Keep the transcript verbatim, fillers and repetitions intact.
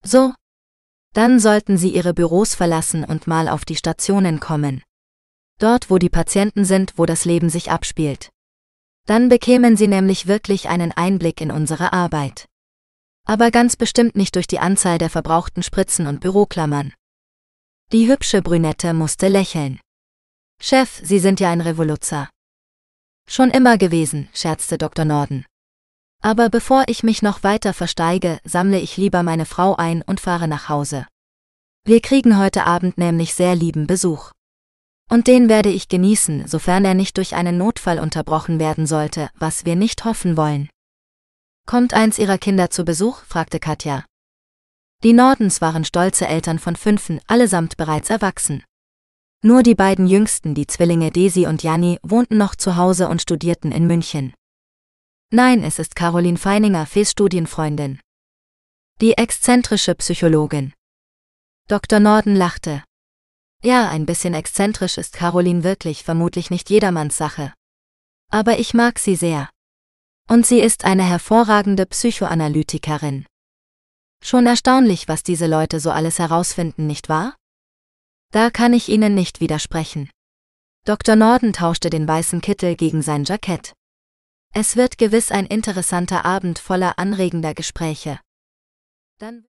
So? Dann sollten Sie Ihre Büros verlassen und mal auf die Stationen kommen. Dort, wo die Patienten sind, wo das Leben sich abspielt. Dann bekämen Sie nämlich wirklich einen Einblick in unsere Arbeit. Aber ganz bestimmt nicht durch die Anzahl der verbrauchten Spritzen und Büroklammern. Die hübsche Brünette musste lächeln. Chef, Sie sind ja ein Revoluzer. Schon immer gewesen, scherzte Doktor Norden. Aber bevor ich mich noch weiter versteige, sammle ich lieber meine Frau ein und fahre nach Hause. Wir kriegen heute Abend nämlich sehr lieben Besuch. Und den werde ich genießen, sofern er nicht durch einen Notfall unterbrochen werden sollte, was wir nicht hoffen wollen. Kommt eins Ihrer Kinder zu Besuch? Fragte Katja. Die Nordens waren stolze Eltern von Fünfen, allesamt bereits erwachsen. Nur die beiden Jüngsten, die Zwillinge Desi und Janni, wohnten noch zu Hause und studierten in München. Nein, es ist Caroline Feininger, Fees Studienfreundin. Die exzentrische Psychologin. Doktor Norden lachte. Ja, ein bisschen exzentrisch ist Caroline wirklich, vermutlich nicht jedermanns Sache. Aber ich mag sie sehr. Und sie ist eine hervorragende Psychoanalytikerin. Schon erstaunlich, was diese Leute so alles herausfinden, nicht wahr? Da kann ich Ihnen nicht widersprechen. Doktor Norden tauschte den weißen Kittel gegen sein Jackett. Es wird gewiss ein interessanter Abend voller anregender Gespräche. Dann